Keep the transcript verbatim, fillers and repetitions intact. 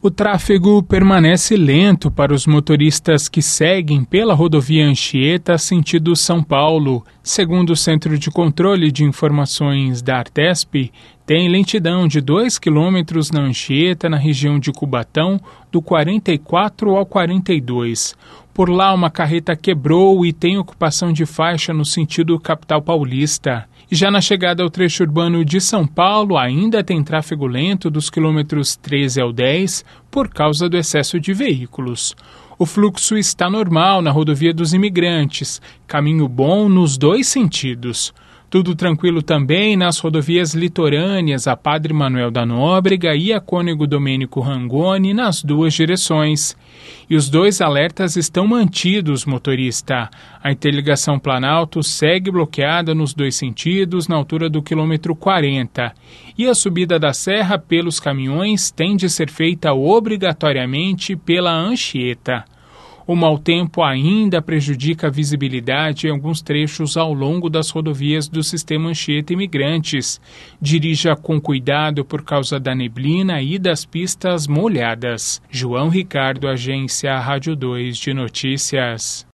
O tráfego permanece lento para os motoristas que seguem pela rodovia Anchieta sentido São Paulo. Segundo o Centro de Controle de Informações da Artesp, tem lentidão de dois quilômetros na Anchieta, na região de Cubatão, do quarenta e quatro ao quarenta e dois. Por lá, uma carreta quebrou e tem ocupação de faixa no sentido capital paulista. E já na chegada ao trecho urbano de São Paulo, ainda tem tráfego lento dos quilômetros treze ao dez por causa do excesso de veículos. O fluxo está normal na rodovia dos Imigrantes, caminho bom nos dois sentidos. Tudo tranquilo também nas rodovias litorâneas, a Padre Manuel da Nóbrega e a Cônego Domênico Rangoni, nas duas direções. E os dois alertas estão mantidos, motorista. A interligação Planalto segue bloqueada nos dois sentidos, na altura do quilômetro quarenta. E a subida da serra pelos caminhões tem de ser feita obrigatoriamente pela Anchieta. O mau tempo ainda prejudica a visibilidade em alguns trechos ao longo das rodovias do sistema Anchieta Imigrantes. Dirija com cuidado por causa da neblina e das pistas molhadas. João Ricardo, Agência Rádio dois de Notícias.